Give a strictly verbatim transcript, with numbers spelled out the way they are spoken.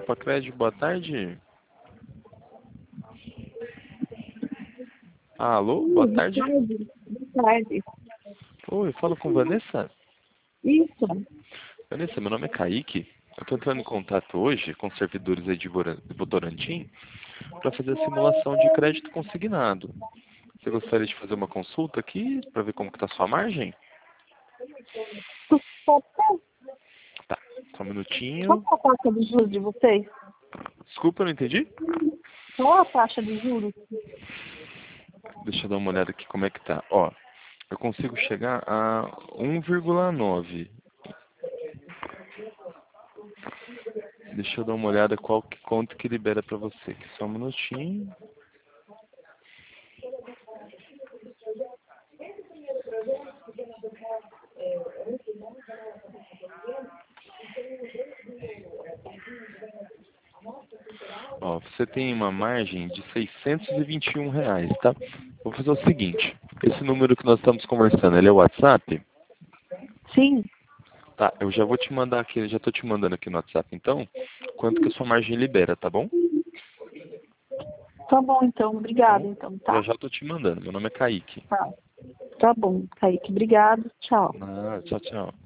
Copa Crédito, boa tarde. Alô, boa Sim, tarde. boa tarde. Boa tarde. Oi, eu falo com Vanessa. Isso. Vanessa, meu nome é Kaique. Eu estou entrando em contato hoje com os servidores aí de Vora- de Votorantim para fazer a simulação de crédito consignado. Você gostaria de fazer uma consulta aqui para ver como está a sua margem? Pode ser? Tá, só um Qual minutinho. é a taxa de juros de vocês? Desculpa, eu não entendi. Qual é a taxa de juros? Deixa eu dar uma olhada aqui como é que tá. Ó, eu consigo chegar a um vírgula nove. Deixa eu dar uma olhada qual que, quanto que libera para você. Aqui, só um minutinho. Ó, você tem uma margem de seiscentos e vinte e um reais, tá? Vou fazer o seguinte. Esse número que nós estamos conversando, ele é o WhatsApp? Sim. Tá, eu já vou te mandar aqui, eu já tô te mandando aqui no WhatsApp, então, quanto que a sua margem libera, tá bom? Tá bom, então. Tá Obrigada, bom? então, Já tá? já tô te mandando. Meu nome é Kaique. Tá. Tá bom, Kaique. Obrigado. Tchau. Ah, tchau, tchau.